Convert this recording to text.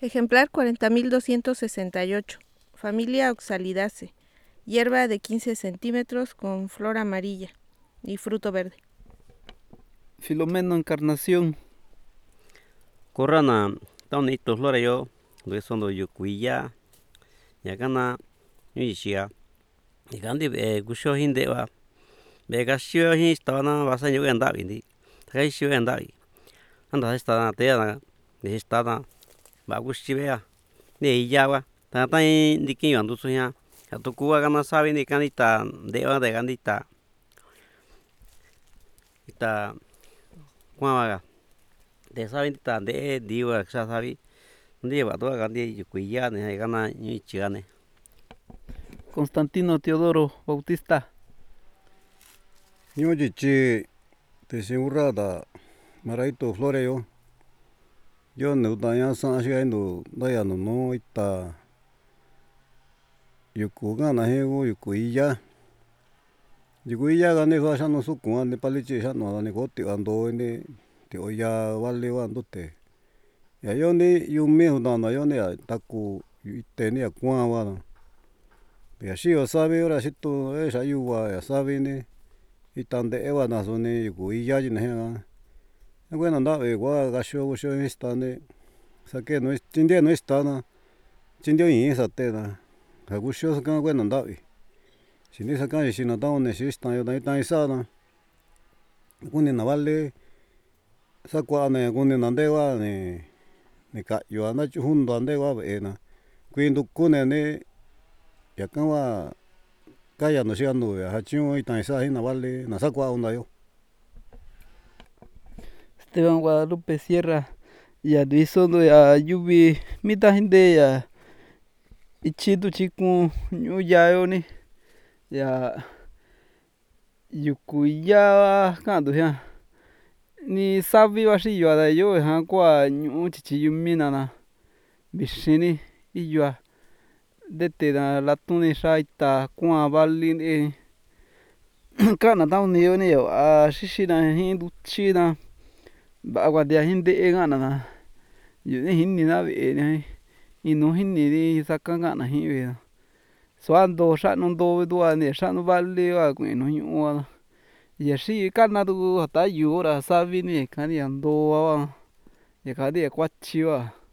Ejemplar 40.268. Familia Oxalidaceae. Hierba de 15 centímetros con flor amarilla y fruto verde. Filomeno Encarnación. Corrana, tauni to flora yo, sondo yukuya, yakana, yuishia. Igandi gusho hindewa. Begashio histana basa yo endavi ndi. Taishio endavi. Anda estana teana, de estana bagushibea. Ne iyawa. Tatai ndikin andu suya. Atukuwa gana sabe ni kanita dewa de gandita. Ita kuawaga. De sabe ta de diwa sabe. Ndiwa to gandi yukuya ne gana yuichigane. Constantino Teodoro Bautista. Ñochichi tesimurrada maraito flore yo ne utaña san shiendo daya no ita yuku gana hego yukuiya gane fa shano suku ne palichi shano ne goti ando ne te oya vale wandote ya yo ni yumi udana yo ne taku tenia kuan wa ya shio sabe ora shito esa yuwa ya sabe ne itande ewa na sone yukuiya ne hega bueno ndabe gua gasho estane sake no tinde no estana chindio in satena agusho saka bueno ndabi shini saka shina taone shista yo ta isana kuni na vale sakuane kuni na ndewa ne kayo na chundo ndewa bena kuindu kune ne yakawa kaya no shiando ya hachiu ita isa hina vale na sakua onda yo. Esteban Guadalupe Sierra. Ya disondo ya yubi mita hinde ya ichitu chikun ñuyayo ni ya yukuya kando ya ni sabi baxi yo da yo jan kua ñu chichi yumina na bixini iyua dete da latuni xaita kuan vali ni kana tauni yo ni yo a xixina hindu china bagua dia hinde gana na yuni hini na be ni inu hini ri saka gana hi be suando xano ndo dua ne xano vali va kuinu ñu'u ya xi kana tu ta yu ra savi ni kani ando wa ya kani kuachi va.